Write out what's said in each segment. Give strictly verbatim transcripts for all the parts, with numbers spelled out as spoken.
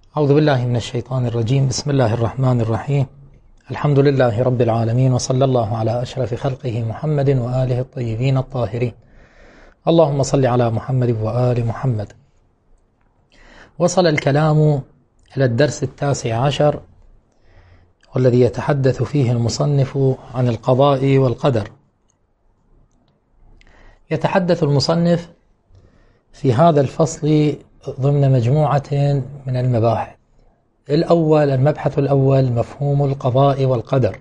أعوذ بالله من الشيطان الرجيم. بسم الله الرحمن الرحيم. الحمد لله رب العالمين، وصلى الله على أشرف خلقه محمد وآله الطيبين الطاهرين. اللهم صل على محمد وآل محمد. وصل الكلام إلى الدرس التاسع عشر، والذي يتحدث فيه المصنف عن القضاء والقدر. يتحدث المصنف في هذا الفصل ضمن مجموعة من المباحث. الأول، المبحث الأول، مفهوم القضاء والقدر.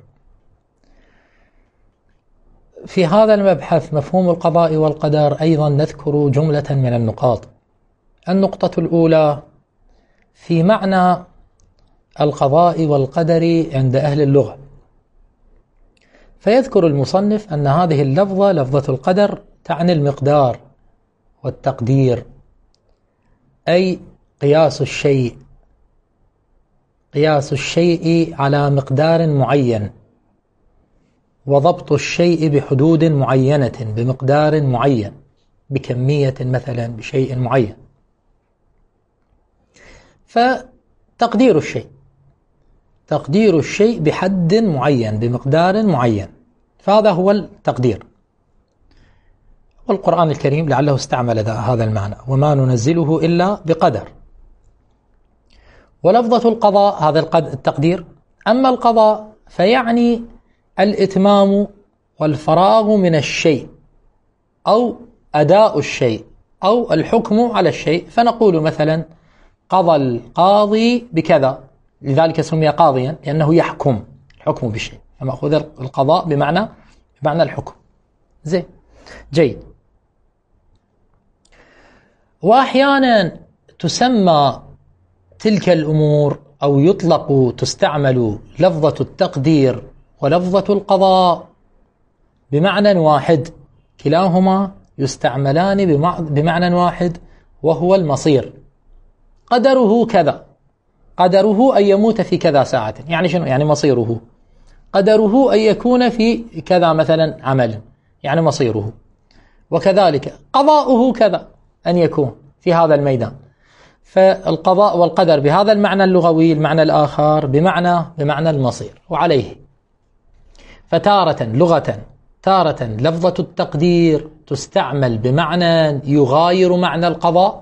في هذا المبحث مفهوم القضاء والقدر أيضا نذكر جملة من النقاط. النقطة الأولى في معنى القضاء والقدر عند أهل اللغة، فيذكر المصنف أن هذه اللفظة لفظة القدر تعني المقدار والتقدير، أي قياس الشيء قياس الشيء على مقدار معين، وضبط الشيء بحدود معينة بمقدار معين، بكمية مثلا، بشيء معين. فتقدير الشيء تقدير الشيء بحد معين بمقدار معين، فهذا هو التقدير. والقرآن الكريم لعله استعمل هذا المعنى: وما ننزله إلا بقدر. ولفظة القضاء هذا التقدير. أما القضاء فيعني الإتمام والفراغ من الشيء، أو أداء الشيء، أو الحكم على الشيء. فنقول مثلا قضى القاضي بكذا، لذلك سمي قاضيا لأنه يحكم الحكم بالشيء، فمأخوذ القضاء بمعنى بمعنى الحكم. زين، جيد. وأحيانا تسمى تلك الأمور أو يطلق تستعمل لفظة التقدير ولفظة القضاء بمعنى واحد، كلاهما يستعملان بمعنى واحد، وهو المصير. قدره كذا، قدره أن يموت في كذا ساعة، يعني شنو؟ يعني مصيره. قدره أن يكون في كذا مثلا عمل، يعني مصيره. وكذلك قضاؤه كذا، أن يكون في هذا الميدان. فالقضاء والقدر بهذا المعنى اللغوي، المعنى الآخر بمعنى بمعنى المصير. وعليه فتارة لغة تارة لفظة التقدير تستعمل بمعنى يغاير معنى القضاء،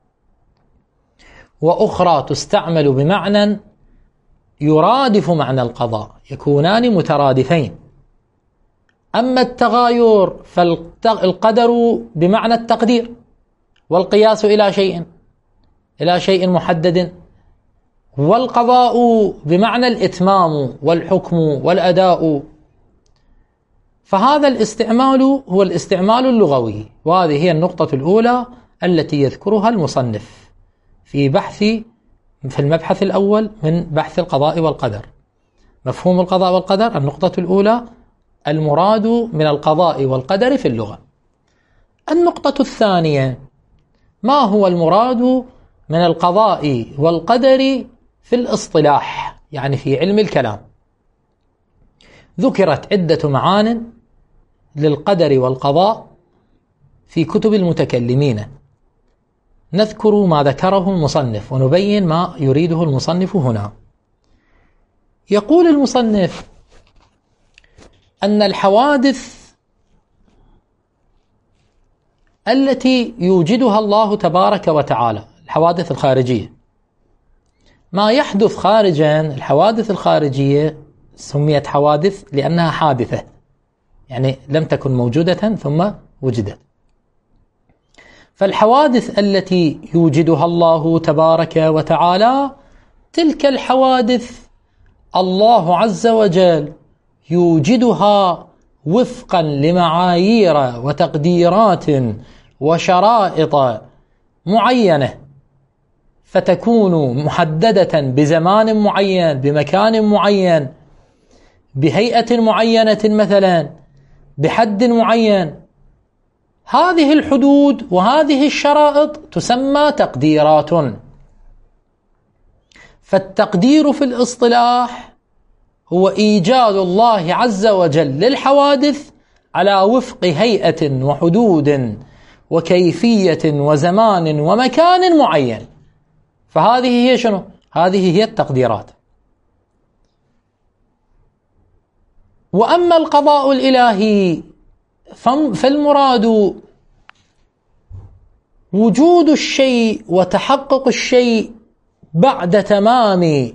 وأخرى تستعمل بمعنى يرادف معنى القضاء، يكونان مترادفين. أما التغاير فالقدر بمعنى التقدير، والقياس إلى شيء إلى شيء محدد، والقضاء بمعنى الإتمام والحكم والأداء. فهذا الاستعمال هو الاستعمال اللغوي، وهذه هي النقطة الأولى التي يذكرها المصنف في بحث في المبحث الأول من بحث القضاء والقدر. مفهوم القضاء والقدر، النقطة الأولى المراد من القضاء والقدر في اللغة. النقطة الثانية ما هو المراد من القضاء والقدر في الاصطلاح، يعني في علم الكلام. ذكرت عدة معان للقدر والقضاء في كتب المتكلمين، نذكر ما ذكره المصنف ونبين ما يريده المصنف هنا. يقول المصنف أن الحوادث التي يوجدها الله تبارك وتعالى، الحوادث الخارجية، ما يحدث خارجا، الحوادث الخارجية سميت حوادث لأنها حادثة، يعني لم تكن موجودة ثم وجدت. فالحوادث التي يوجدها الله تبارك وتعالى، تلك الحوادث الله عز وجل يوجدها وفقا لمعايير وتقديرات وشرائط معينة، فتكون محددة بزمان معين، بمكان معين، بهيئة معينة مثلا، بحد معين. هذه الحدود وهذه الشرائط تسمى تقديرات. فالتقدير في الاصطلاح هو إيجاد الله عز وجل للحوادث على وفق هيئة وحدود وكيفية وزمان ومكان معين. فهذه هي شنو؟ هذه هي التقديرات. وأما القضاء الإلهي فالمراد وجود الشيء وتحقق الشيء بعد تمام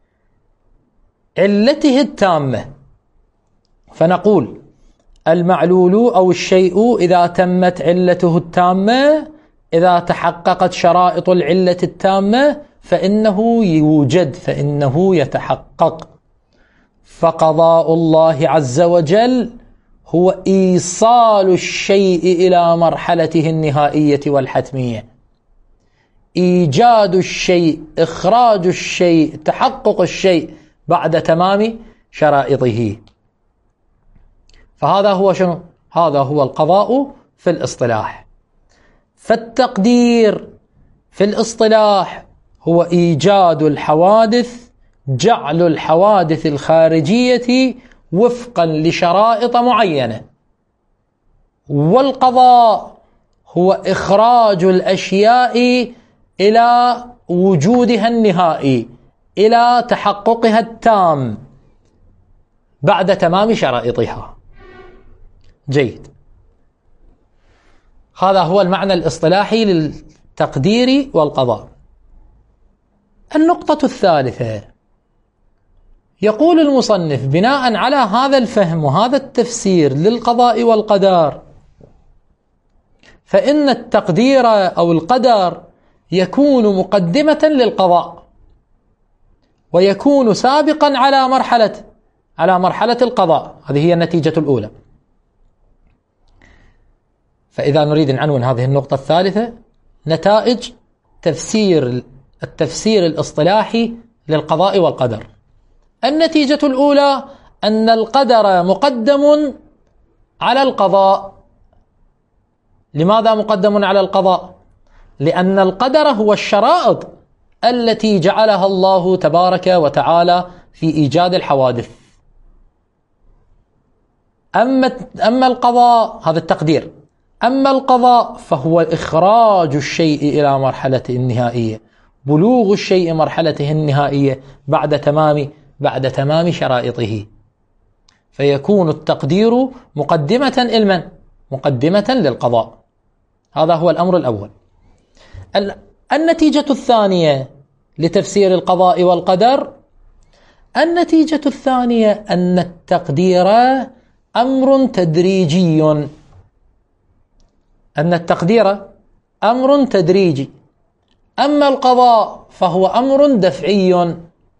علته التامة. فنقول المعلول أو الشيء إذا تمت علته التامة، إذا تحققت شرائط العلة التامة فإنه يوجد، فإنه يتحقق. فقضاء الله عز وجل هو إيصال الشيء إلى مرحلته النهائية والحتمية، إيجاد الشيء، إخراج الشيء، تحقق الشيء بعد تمام شرائطه. فهذا هو شنو؟ هذا هو القضاء في الاصطلاح. فالتقدير في الاصطلاح هو إيجاد الحوادث، جعل الحوادث الخارجية وفقا لشرائط معينة. والقضاء هو إخراج الأشياء إلى وجودها النهائي، إلى تحققها التام بعد تمام شرائطها. جيد، هذا هو المعنى الاصطلاحي للتقدير والقضاء. النقطة الثالثة، يقول المصنف بناء على هذا الفهم وهذا التفسير للقضاء والقدر، فإن التقدير أو القدر يكون مقدمة للقضاء، ويكون سابقا على مرحلة على مرحلة القضاء. هذه هي النتيجة الأولى. فإذا نريد أن نعنون هذه النقطة الثالثة، نتائج تفسير التفسير الاصطلاحي للقضاء والقدر. النتيجة الأولى أن القدر مقدم على القضاء. لماذا مقدم على القضاء؟ لأن القدر هو الشرائط التي جعلها الله تبارك وتعالى في إيجاد الحوادث. أما أما القضاء هذا التقدير، أما القضاء فهو إخراج الشيء إلى مرحلته النهائية، بلوغ الشيء مرحلته النهائية بعد تمام بعد تمام شرائطه. فيكون التقدير مقدمة لمن؟ مقدمة للقضاء. هذا هو الأمر الأول. النتيجة الثانية لتفسير القضاء والقدر، النتيجة الثانية أن التقدير أمر تدريجي، أن التقدير أمر تدريجي. أما القضاء فهو أمر دفعي.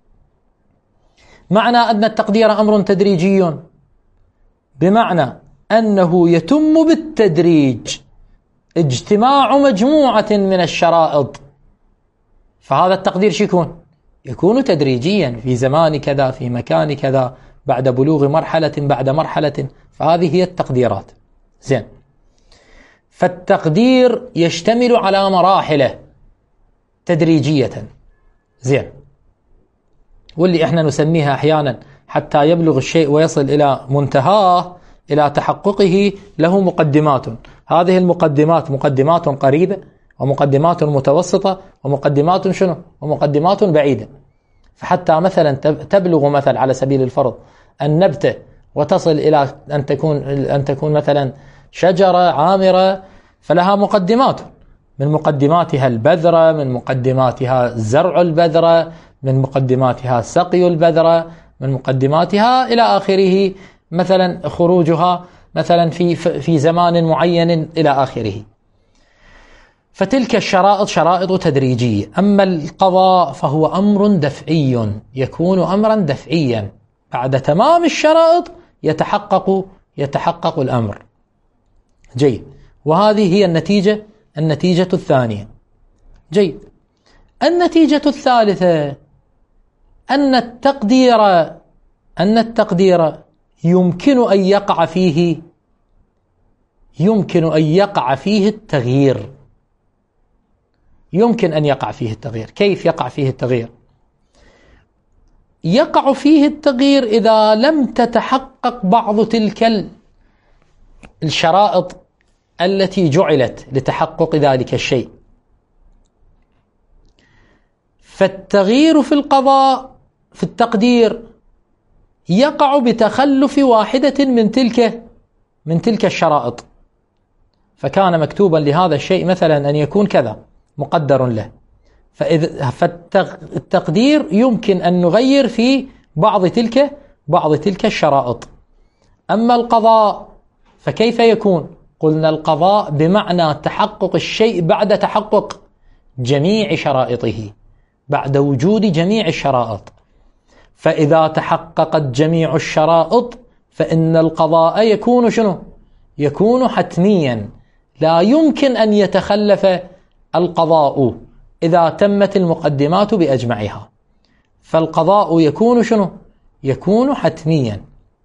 معنى أن التقدير أمر تدريجي بمعنى أنه يتم بالتدريج، اجتماع مجموعة من الشرائط. فهذا التقدير شو يكون؟ يكون تدريجيا في زمان كذا، في مكان كذا، بعد بلوغ مرحلة بعد مرحلة. فهذه هي التقديرات. زين، فالتقدير يشتمل على مراحل تدريجية. زين، واللي احنا نسميها احيانا حتى يبلغ الشيء ويصل الى منتهاه، الى تحققه، له مقدمات. هذه المقدمات مقدمات قريبة، ومقدمات متوسطة، ومقدمات شنو؟ ومقدمات بعيدة. فحتى مثلا تبلغ مثل على سبيل الفرض النبتة وتصل إلى أن تكون أن تكون مثلا شجرة عامرة، فلها مقدمات، من مقدماتها البذرة، من مقدماتها زرع البذرة، من مقدماتها سقي البذرة، من مقدماتها إلى آخره، مثلا خروجها مثلا في في زمان معين إلى آخره. فتلك الشرائط شرائط تدريجية. أما القضاء فهو أمر دفعي، يكون أمرا دفعيا، بعد تمام الشرائط يتحقق يتحقق الأمر. جيد، وهذه هي النتيجة النتيجة الثانية. جيد، النتيجة الثالثة أن التقدير أن التقدير يمكن أن يقع فيه يمكن أن يقع فيه التغيير. يمكن أن يقع فيه التغيير. كيف يقع فيه التغيير؟ يقع فيه التغيير إذا لم تتحقق بعض تلك الشرائط التي جعلت لتحقق ذلك الشيء. فالتغيير في القضاء في التقدير يقع بتخلف واحدة من تلك من تلك الشرائط. فكان مكتوبا لهذا الشيء مثلا أن يكون كذا مقدر له، فإذا فالتقدير يمكن أن نغير في بعض تلك بعض تلك الشرائط. أما القضاء فكيف يكون؟ قلنا القضاء بمعنى تحقق الشيء بعد تحقق جميع شرائطه، بعد وجود جميع الشرائط. فإذا تحققت جميع الشرائط فإن القضاء يكون شنو؟ يكون حتميا، لا يمكن أن يتخلف القضاء إذا تمت المقدمات بأجمعها. فالقضاء يكون شنو؟ يكون حتميا.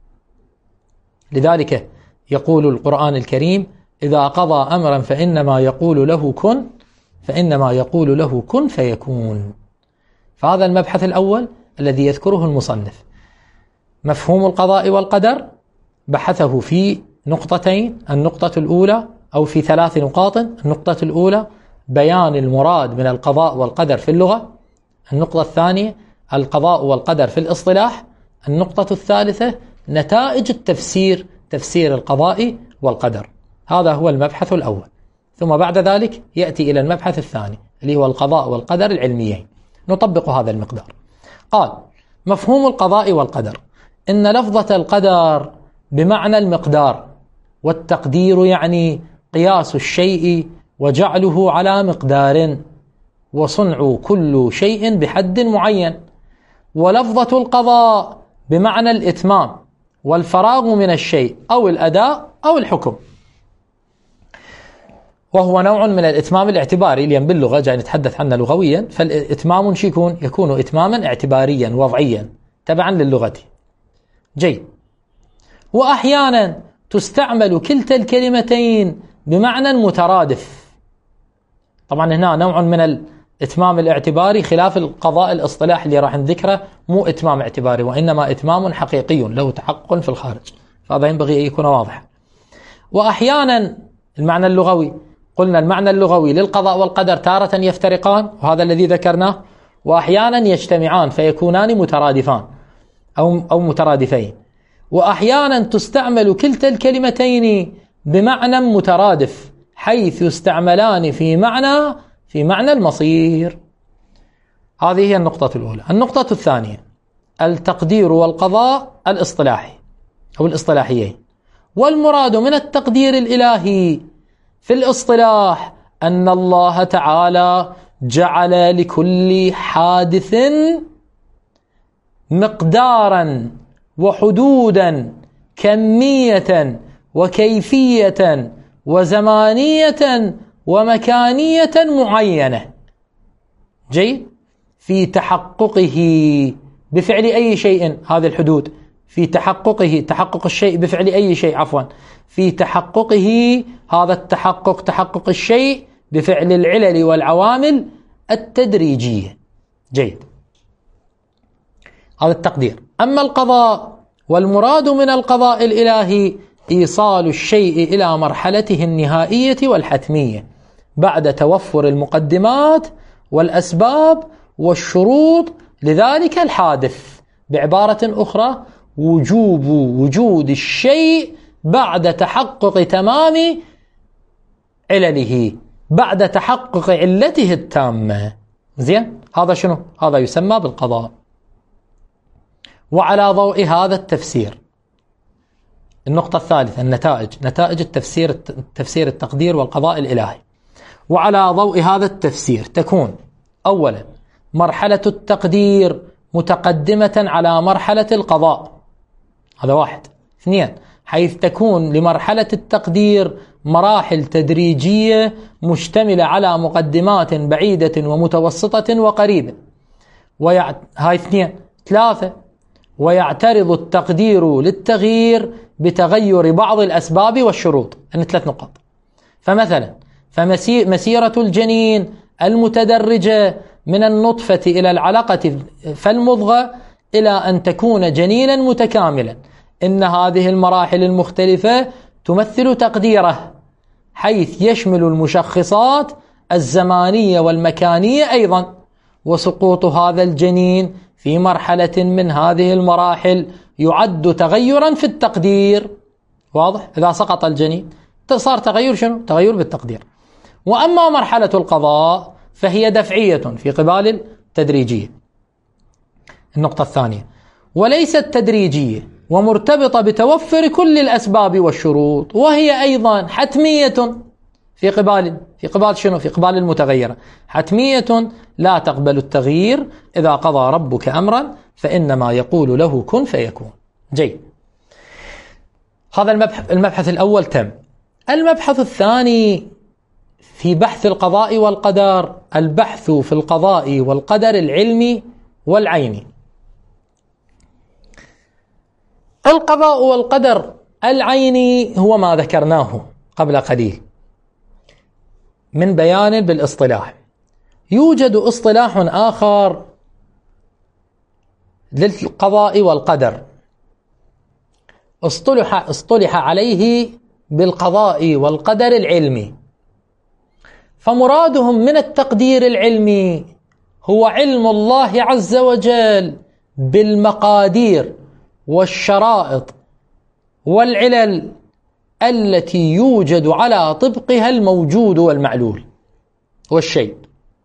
لذلك يقول القرآن الكريم: إذا قضى أمرا فإنما يقول له كن فإنما يقول له كن فيكون. فهذا المبحث الأول الذي يذكره المصنف. مفهوم القضاء والقدر بحثه في نقطتين: النقطة الأولى أو في ثلاث نقاط. النقطة الأولى بيان المراد من القضاء والقدر في اللغة. النقطة الثانية القضاء والقدر في الاصطلاح. النقطة الثالثة نتائج التفسير، تفسير القضاء والقدر. هذا هو المبحث الأول. ثم بعد ذلك يأتي إلى المبحث الثاني اللي هو القضاء والقدر العلميين. نطبق هذا المقدار. قال: مفهوم القضاء والقدر: إن لفظة القدر بمعنى المقدار، والتقدير يعني قياس الشيء وجعله على مقدار، وصنع كل شيء بحد معين. ولفظة القضاء بمعنى الإتمام والفراغ من الشيء أو الأداء أو الحكم، وهو نوع من الإتمام الاعتباري، لأن باللغة جاي نتحدث عنه لغويا. فالإتمام شو يكون؟ يكون إتماما اعتباريا وضعيا تبعا للغة. جيد. وأحيانا تستعمل كلتا الكلمتين بمعنى مترادف. طبعا هنا نوع من الإتمام الاعتباري خلاف القضاء الاصطلاح اللي راح نذكره، مو إتمام اعتباري وإنما إتمام حقيقي له تحقق في الخارج، فهذا ينبغي أن يكون واضح. وأحيانا المعنى اللغوي، قلنا المعنى اللغوي للقضاء والقدر تارة يفترقان وهذا الذي ذكرناه، وأحيانا يجتمعان فيكونان مترادفان أو أو مترادفين. وأحيانا تستعمل كلتا الكلمتين بمعنى مترادف، حيث يستعملان في معنى في معنى المصير. هذه هي النقطة الأولى. النقطة الثانية التقدير والقضاء الاصطلاحي أو الاصطلاحيين. والمراد من التقدير الإلهي في الاصطلاح أن الله تعالى جعل لكل حادث مقدارا وحدودا كمية وكيفية وزمانية ومكانية معينة. جيد. في تحققه بفعل أي شيء، هذه الحدود في تحققه، تحقق الشيء بفعل أي شيء عفوا في تحققه، هذا التحقق تحقق الشيء بفعل العلل والعوامل التدريجية. جيد. هذا التقدير. أما القضاء، والمراد من القضاء الإلهي إيصال الشيء إلى مرحلته النهائية والحتمية بعد توفر المقدمات والأسباب والشروط لذلك الحادث. بعبارة أخرى، وجوب وجود الشيء بعد تحقق تمام علله، بعد تحقق علته التامة. زين، هذا شنو؟ هذا يسمى بالقضاء. وعلى ضوء هذا التفسير، النقطة الثالثة النتائج، نتائج التفسير، تفسير التقدير والقضاء الإلهي. وعلى ضوء هذا التفسير تكون أولا مرحلة التقدير متقدمة على مرحلة القضاء، هذا واحد. اثنين، حيث تكون لمرحلة التقدير مراحل تدريجية مشتملة على مقدمات بعيدة ومتوسطة وقريبة. ويع... هاي اثنين. ثلاثة، ويعترض التقدير للتغيير بتغير بعض الأسباب والشروط. أن ثلاث نقاط. فمثلا فمسيرة الجنين المتدرجة من النطفة إلى العلقة فالمضغة إلى أن تكون جنينا متكاملا، إن هذه المراحل المختلفة تمثل تقديره، حيث يشمل المشخصات الزمانية والمكانية أيضا، وسقوط هذا الجنين في مرحلة من هذه المراحل يعد تغيرا في التقدير. واضح؟ إذا سقط الجنين صار تغير شنو؟ تغير بالتقدير. وأما مرحلة القضاء فهي دفعية في قبال التدريجية. النقطة الثانية: وليست تدريجية ومرتبطة بتوفر كل الأسباب والشروط، وهي أيضا حتمية في قبال في قبال شنو؟ في قبال المتغيرة، حتمية لا تقبل التغيير. إذا قضى ربك أمرا فإنما يقول له كن فيكون. جيد، هذا المبحث, المبحث الأول تم. المبحث الثاني في بحث القضاء والقدر، البحث في القضاء والقدر العلمي والعيني. القضاء والقدر العيني هو ما ذكرناه قبل قليل من بيان بالاصطلاح. يوجد اصطلاح آخر للقضاء والقدر اصطلح, اصطلح عليه بالقضاء والقدر العلمي، فمرادهم من التقدير العلمي هو علم الله عز وجل بالمقادير والشرائط والعلل التي يوجد على طبقها الموجود والمعلول والشيء.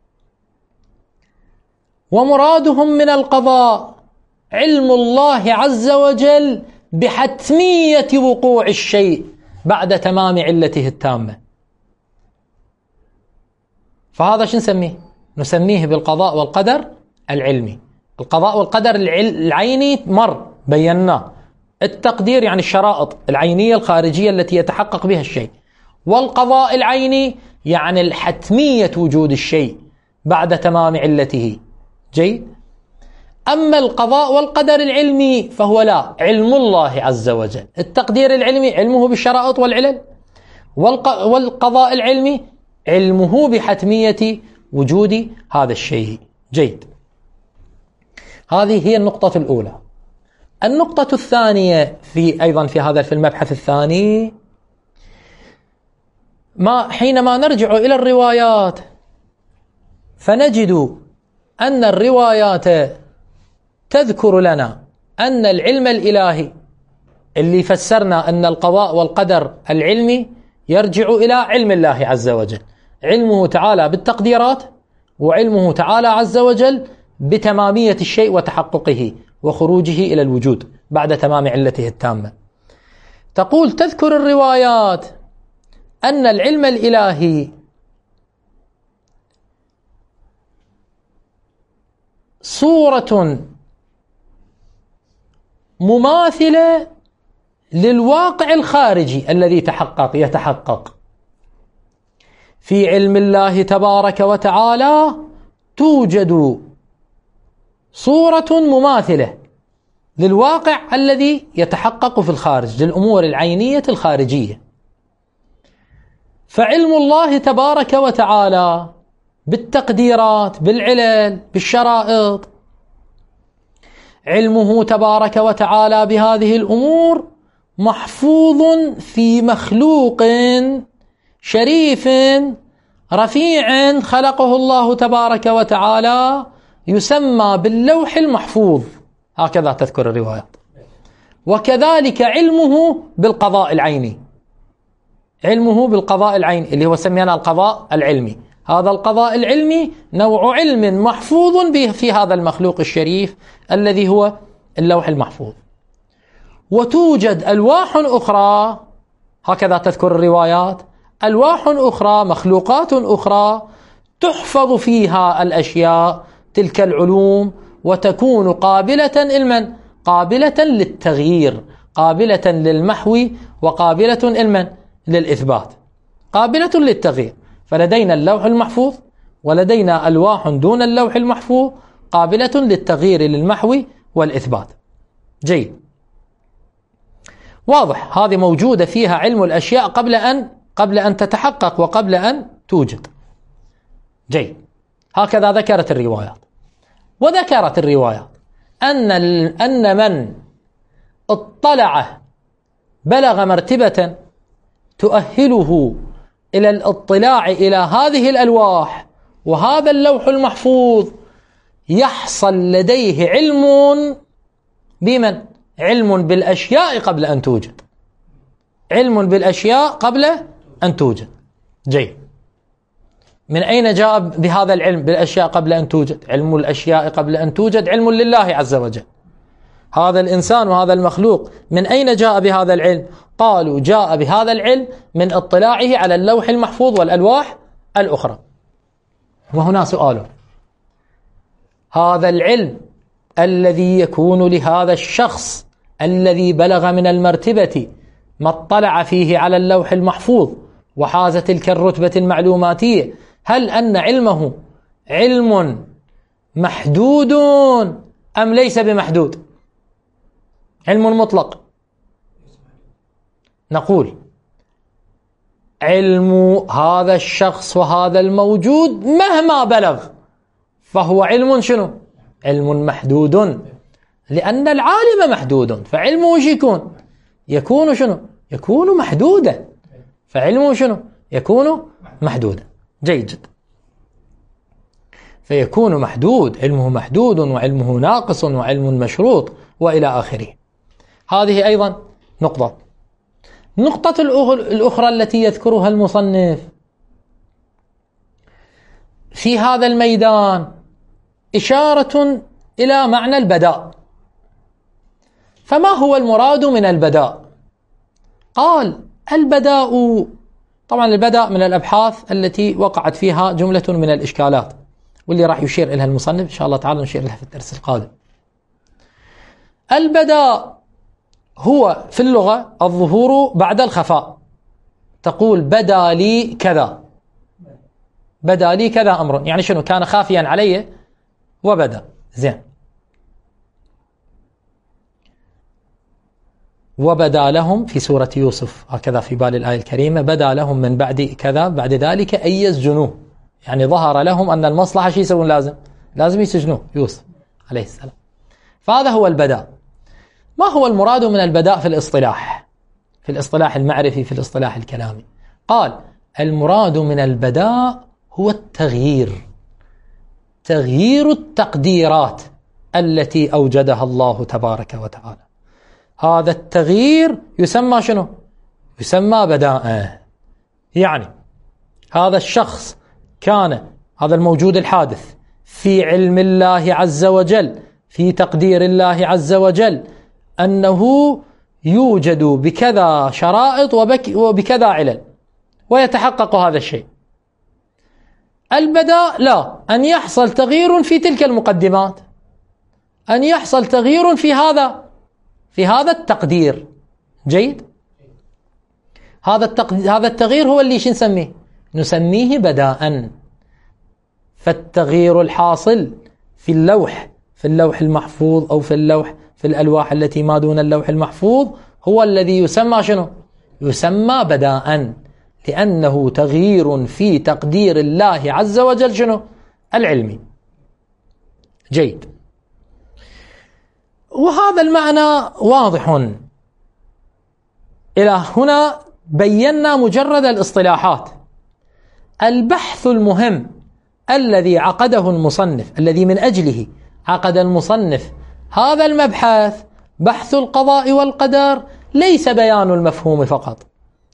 ومرادهم من القضاء علم الله عز وجل بحتمية وقوع الشيء بعد تمام علته التامة. فهذا شو نسميه؟ نسميه بالقضاء والقدر العلمي. القضاء والقدر العيني مر بيناه، التقدير يعني الشرائط العينية الخارجية التي يتحقق بها الشيء، والقضاء العيني يعني الحتمية وجود الشيء بعد تمام علته. جيد. أما القضاء والقدر العلمي فهو لا، علم الله عز وجل. التقدير العلمي علمه بالشرائط والعلل، والقضاء العلمي علمه بحتمية وجود هذا الشيء. جيد، هذه هي النقطة الأولى. النقطة الثانية في أيضا في هذا في المبحث الثاني، ما حينما نرجع إلى الروايات فنجد أن الروايات تذكر لنا أن العلم الإلهي اللي فسرنا أن القضاء والقدر العلمي يرجع إلى علم الله عز وجل، علمه تعالى بالتقديرات، وعلمه تعالى عز وجل بتمامية الشيء وتحققه وخروجه إلى الوجود بعد تمام علته التامة. تقول تذكر الروايات أن العلم الإلهي صورة مماثلة للواقع الخارجي الذي تحقق يتحقق في علم الله تبارك وتعالى. توجد صورة مماثلة للواقع الذي يتحقق في الخارج، للأمور العينية الخارجية. فعلم الله تبارك وتعالى بالتقديرات، بالعلل، بالشرائط، علمه تبارك وتعالى بهذه الأمور محفوظ في مخلوق شريف رفيع خلقه الله تبارك وتعالى يسمى باللوح المحفوظ. هكذا تذكر الروايات. وكذلك علمه بالقضاء العيني، علمه بالقضاء العيني اللي هو سمينا القضاء العلمي. هذا القضاء العلمي نوع علم محفوظ به في هذا المخلوق الشريف الذي هو اللوح المحفوظ. وتوجد ألواح أخرى، هكذا تذكر الروايات، ألواح أخرى، مخلوقات أخرى تحفظ فيها الأشياء تلك العلوم، وتكون قابلة لمن؟ قابلة للتغيير، قابلة للمحو، وقابلة لمن؟ للإثبات، قابلة للتغيير. فلدينا اللوح المحفوظ ولدينا ألواح دون اللوح المحفوظ قابلة للتغيير، للمحو والإثبات. جيد، واضح. هذه موجودة فيها علم الأشياء قبل أن قبل أن تتحقق وقبل أن توجد. جيد، هكذا ذكرت الروايات. وذكرت الروايات أن أن من اطلع بلغ مرتبة تؤهله إلى الاطلاع إلى هذه الألواح وهذا اللوح المحفوظ يحصل لديه علم بمن؟ علم بالأشياء قبل أن توجد، علم بالأشياء قبل أن توجد. جيد. من أين جاء بهذا العلم بالأشياء قبل أن توجد؟ علم الأشياء قبل أن توجد علم لله عز وجل. هذا الإنسان وهذا المخلوق من أين جاء بهذا العلم؟ قالوا جاء بهذا العلم من اطلاعه على اللوح المحفوظ والألواح الأخرى. وهنا سؤال: هذا العلم الذي يكون لهذا الشخص الذي بلغ من المرتبة ما اطلع فيه على اللوح المحفوظ وحاز تلك الرتبة المعلوماتية، هل أن علمه علم محدود أم ليس بمحدود؟ علم مطلق. نقول علم هذا الشخص وهذا الموجود مهما بلغ فهو علم شنو؟ علم محدود، لأن العالم محدود، فعلمه وش يكون؟ يكون شنو؟ يكون محدودا، فعلمه شنو؟ يكون محدودا. جيد جدا. فيكون محدود، علمه محدود وعلمه ناقص وعلم مشروط وإلى آخره. هذه أيضا نقطة. نقطة الأخرى التي يذكرها المصنف في هذا الميدان إشارة إلى معنى البداء. فما هو المراد من البداء؟ قال البداء، طبعا البداء من الأبحاث التي وقعت فيها جملة من الإشكالات، واللي راح يشير إليها المصنف إن شاء الله تعالى نشير لها في الدرس القادم. البداء هو في اللغة الظهور بعد الخفاء. تقول بدا لي كذا، بدا لي كذا أمر، يعني شنو؟ كان خافيا علي وبدا. زين. وبدا لهم في سورة يوسف، هكذا في بال الآية الكريمة، بدا لهم من بعد كذا بعد ذلك أن يسجنوه، يعني ظهر لهم أن المصلحة شي يسوون؟ لازم لازم يسجنوه يوسف عليه السلام. فهذا هو البداء. ما هو المراد من البداء في الاصطلاح، في الاصطلاح المعرفي، في الاصطلاح الكلامي؟ قال المراد من البداء هو التغيير، تغيير التقديرات التي أوجدها الله تبارك وتعالى. هذا التغيير يسمى شنو؟ يسمى بداء. يعني هذا الشخص كان، هذا الموجود الحادث، في علم الله عز وجل، في تقدير الله عز وجل أنه يوجد بكذا شرائط وبكذا علل، ويتحقق هذا الشيء. البداء لا، أن يحصل تغيير في تلك المقدمات، أن يحصل تغيير في هذا في هذا التقدير. جيد. هذا التقدير، هذا التغيير هو اللي شو نسميه؟ نسميه بداء. فالتغيير الحاصل في اللوح، في اللوح المحفوظ أو في اللوح في الألواح التي ما دون اللوح المحفوظ، هو الذي يسمى شنو؟ يسمى بداء، لأنه تغيير في تقدير الله عز وجل شنو؟ العلمي. جيد. وهذا المعنى واضح. إلى هنا بينا مجرد الاصطلاحات. البحث المهم الذي عقده المصنف، الذي من أجله عقد المصنف هذا المبحث، بحث القضاء والقدر، ليس بيان المفهوم فقط،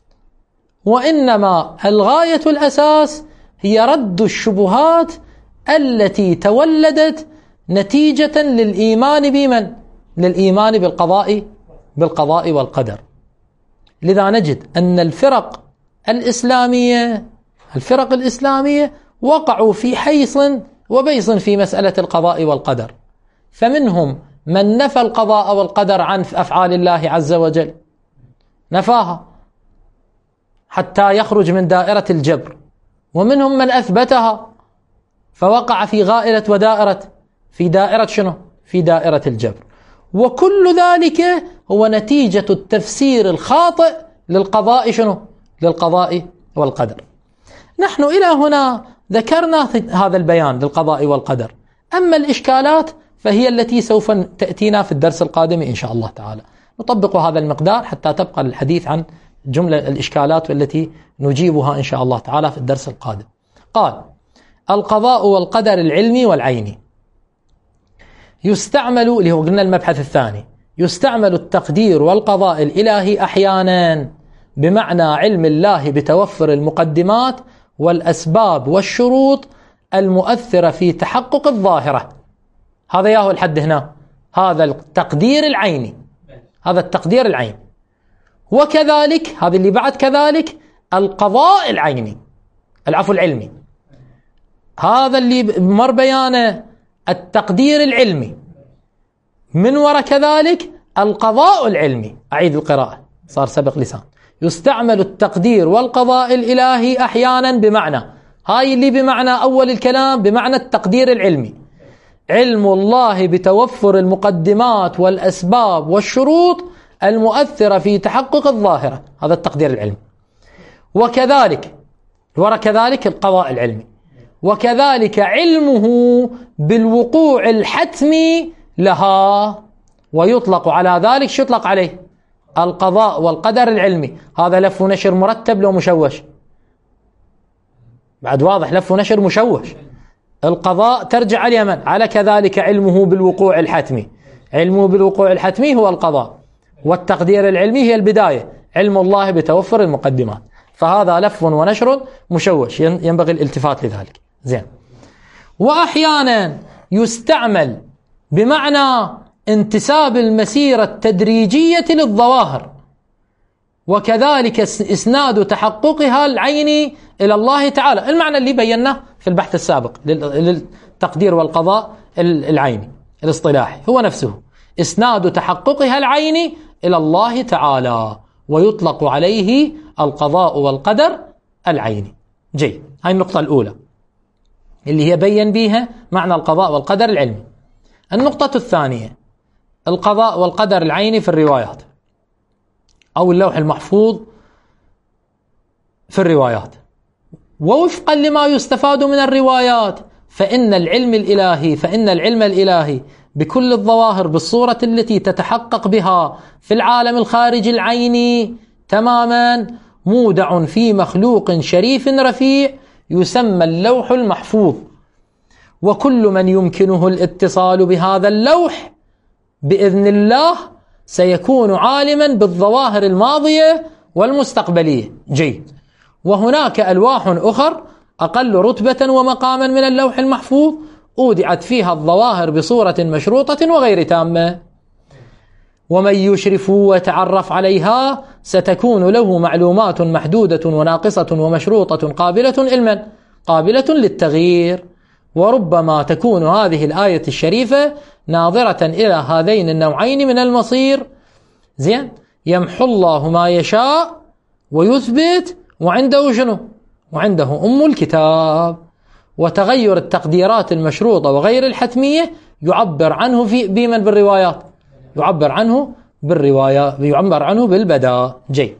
وإنما الغاية الأساس هي رد الشبهات التي تولدت نتيجة للإيمان بمن؟ للإيمان بالقضاء بالقضاء والقدر. لذا نجد أن الفرق الإسلامية الفرق الإسلامية وقعوا في حيص وبيص في مسألة القضاء والقدر. فمنهم من نفى القضاء والقدر عن أفعال الله عز وجل، نفاها حتى يخرج من دائرة الجبر، ومنهم من أثبتها فوقع في غائرة ودائرة في دائرة شنو؟ في دائرة الجبر. وكل ذلك هو نتيجة التفسير الخاطئ للقضاء شنو؟ للقضاء والقدر. نحن إلى هنا ذكرنا هذا البيان للقضاء والقدر، أما الإشكالات فهي التي سوف تأتينا في الدرس القادم إن شاء الله تعالى. نطبق هذا المقدار حتى تبقى الحديث عن جملة الإشكالات والتي نجيبها إن شاء الله تعالى في الدرس القادم. قال القضاء والقدر العلمي والعيني. يستعمل، اللي هو قلنا المبحث الثاني، يستعمل التقدير والقضاء الإلهي أحيانا بمعنى علم الله بتوفر المقدمات والأسباب والشروط المؤثرة في تحقق الظاهرة. هذا ياهو الحد هنا، هذا التقدير العيني، هذا التقدير العيني. وكذلك هذا اللي بعد كذلك القضاء العيني، العفو العلمي، هذا اللي مر بيانه التقدير العلمي، من وراء كذلك القضاء العلمي. أعيد القراءة، صار سبق لسان. يستعمل التقدير والقضاء الإلهي أحيانا بمعنى، هاي اللي بمعنى أول الكلام، بمعنى التقدير العلمي، علم الله بتوفر المقدمات والأسباب والشروط المؤثرة في تحقق الظاهرة، هذا التقدير العلمي. وكذلك وراء كذلك القضاء العلمي، وكذلك علمه بالوقوع الحتمي لها، ويطلق على ذلك، شو يطلق عليه؟ القضاء والقدر العلمي. هذا لف ونشر مرتب لو مشوش؟ بعد واضح، لف ونشر مشوش. القضاء ترجع على اليمن، على كذلك علمه بالوقوع الحتمي، علمه بالوقوع الحتمي هو القضاء، والتقدير العلمي هي البداية، علم الله بتوفر المقدمات. فهذا لف ونشر مشوش، ينبغي الالتفات لذلك. زين. وأحيانا يستعمل بمعنى انتساب المسيرة التدريجية للظواهر، وكذلك اسناد تحققها العيني إلى الله تعالى، المعنى اللي بيناه في البحث السابق للتقدير والقضاء العيني الاصطلاحي هو نفسه، اسناد تحققها العيني إلى الله تعالى، ويطلق عليه القضاء والقدر العيني. جيد، هاي النقطة الأولى اللي هي بين بيها معنى القضاء والقدر العلمي. النقطة الثانية، القضاء والقدر العيني في الروايات أو اللوح المحفوظ في الروايات. ووفقا لما يستفاد من الروايات، فإن العلم الإلهي فإن العلم الإلهي بكل الظواهر بالصورة التي تتحقق بها في العالم الخارجي العيني تماما مودع في مخلوق شريف رفيع يسمى اللوح المحفوظ، وكل من يمكنه الاتصال بهذا اللوح بإذن الله سيكون عالما بالظواهر الماضية والمستقبلية. جيد. وهناك ألواح أخر أقل رتبة ومقاما من اللوح المحفوظ أودعت فيها الظواهر بصورة مشروطة وغير تامة، ومن يشرف ويتعرف عليها ستكون له معلومات محدودة وناقصة ومشروطة قابلة علما قابلة للتغيير. وربما تكون هذه الآية الشريفة ناظرة إلى هذين النوعين من المصير. زين. يمحو الله ما يشاء ويثبت، وعنده شنو؟ وعنده أم الكتاب. وتغير التقديرات المشروطة وغير الحتمية يعبر عنه في بمن بالروايات، يعبر عنه بالرواية، يعبر عنه بالبداء. جيد.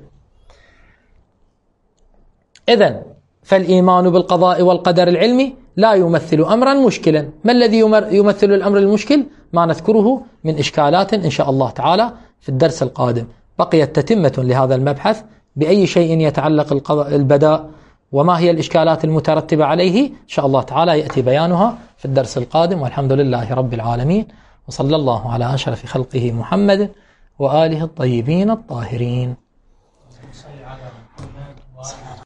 إذن فالإيمان بالقضاء والقدر العلمي لا يمثل أمرا مشكلا. ما الذي يمثل الأمر المشكل؟ ما نذكره من إشكالات إن شاء الله تعالى في الدرس القادم. بقيت تتمة لهذا المبحث بأي شيء يتعلق القضاء البداء وما هي الإشكالات المترتبة عليه إن شاء الله تعالى يأتي بيانها في الدرس القادم. والحمد لله رب العالمين، وصلى الله على أشرف خلقه محمد وآله الطيبين الطاهرين.